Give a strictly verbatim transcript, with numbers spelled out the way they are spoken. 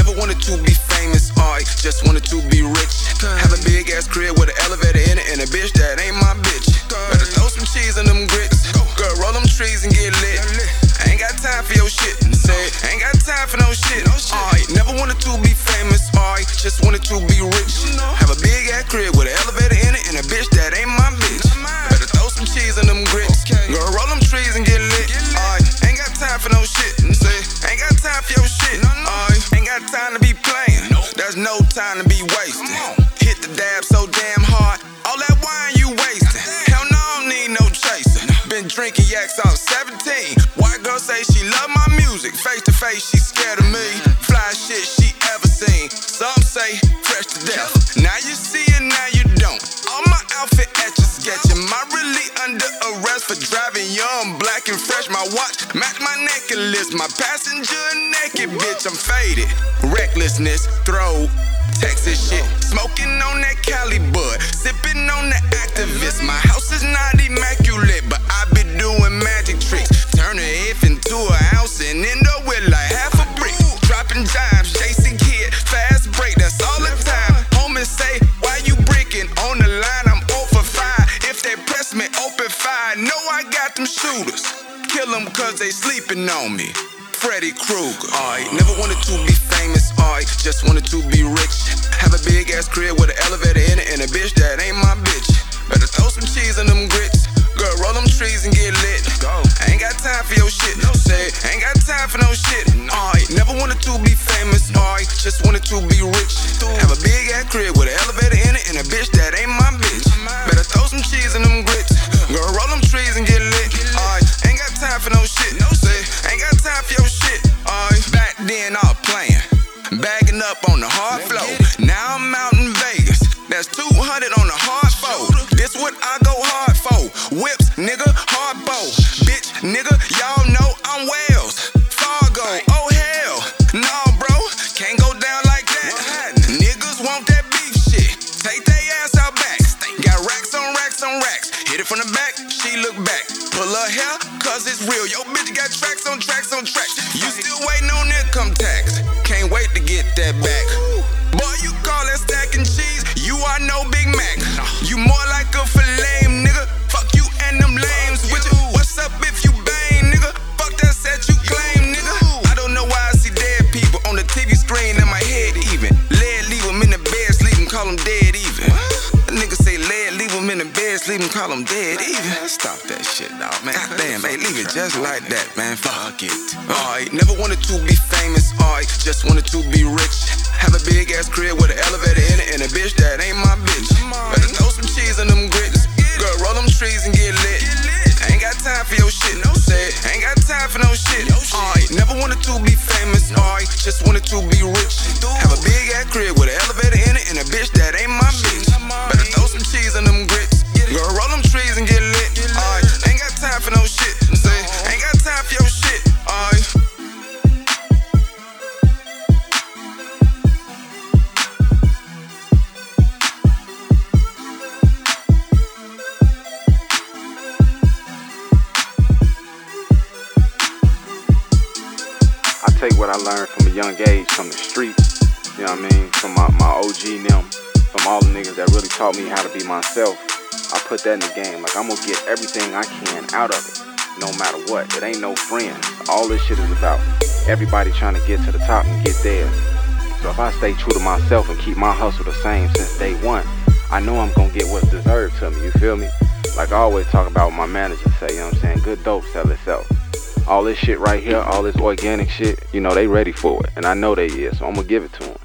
never wanted to be famous, I just wanted to be rich. Have a big ass crib with an elevator in it and a bitch that ain't my bitch. Better throw some cheese on them grits. Girl, roll them trees and get lit. I ain't got time for your shit. Say, ain't got time for no shit. I never wanted to be famous, I just wanted to be rich. Have a big ass crib with an elevator in it and a bitch that ain't my bitch. Better throw some cheese on them grits. Girl, roll them trees and get lit. I ain't got time for no shit. Say, ain't got time for your shit. I ain't got time to be playing. There's no time to be wasted. Hit the dab so damn hard, all that wine you wasting. Hell no, I don't need no chaser. Been drinking yak since seventeen. White girl say she love my music. Face to face, she scared of me. Fly shit she ever seen. Some say fresh to death. Now you see it, now you don't. All my outfit etch a sketch. Am I really under arrest for driving young, black and fresh? My watch match my necklace. My passenger naked, bitch, I'm faded. Recklessness, throw Texas shit, smoking on that Cali bud, sipping on the activist. My house is not immaculate, but I be doing magic tricks. Turn a if into an ounce and end up with like half a brick. Dropping dimes, chasing kid, fast break, that's all the time. Homies say, why you bricking? On the line, I'm zero for five. If they press me, open fire. Know I got them shooters. Kill them cause they sleeping on me. Freddy Krueger. I never wanted to be famous, I just wanted to be rich. Have a big ass crib with an elevator in it and a bitch that ain't my bitch. Better throw some cheese on them grits. Girl, roll them trees and get lit. I ain't got time for your shit. Say, ain't got time for no shit. I never wanted to be famous, I just wanted to be rich. Have a big ass crib with an elevator in it and a bitch that ain't my bitch. Better throw some cheese on them grits. Girl, roll them trees and get lit. I ain't got time for no shit. Say, ain't got time for your shit. I back then I was playing, bagging up on the hard flow. Now I'm out in Vegas. That's two hundred on the hard fold. This what I go hard for. Whips, nigga, hard bow. Bitch, nigga, y'all know I'm Wells Fargo. Oh hell, nah, bro, can't go down like that. Niggas want that beef shit. Take they ass out back. Got racks on racks on racks. Hit it from the back, she look back. Pull her hair, cause it's real. Yo, bitch got tracks on tracks on tracks. You still waiting on income tax. Can't wait to get that back. Boy, you call that stacking cheese, you are no Big Mac. You more like a filet, nigga. Fuck you and them lames with you. What's up if you bang, nigga? Fuck that set you claim, nigga. I don't know why I see dead people on the T V screen in my head even. Lead, leave them in the bed, sleep and call them dead even. That nigga say lead, leave them in the bed, sleep and call them dead even. Stop that shit, dog, man. God damn, hey, leave it just like that, man. Fuck it. I never wanted to be famous, I just wanted to be rich. Have a big ass crib with an elevator in it and a bitch that ain't my bitch. Better throw some cheese on them grits. Girl, roll them trees and get lit. I ain't got time for your shit. Say, ain't got time for no shit. I never wanted to be famous, I just wanted to be rich. Have a big ass crib with an elevator in it and a bitch that ain't my bitch. Better throw some cheese on them grits. Girl, roll them trees and get lit. I ain't got time for no shit. Say, ain't got time for your shit. I I take what I learned from a young age, from the streets, you know what I mean, from my, my O G and them, from all the niggas that really taught me how to be myself. I put that in the game, like I'm gonna get everything I can out of it, no matter what. It ain't no friends. All this shit is about everybody trying to get to the top and get theirs. So if I stay true to myself and keep my hustle the same since day one, I know I'm gonna get what's deserved to me, you feel me? Like I always talk about what my manager say, you know what I'm saying, good dope sell itself. All this shit right here, all this organic shit, you know, they ready for it. And I know they is, so I'm gonna give it to them.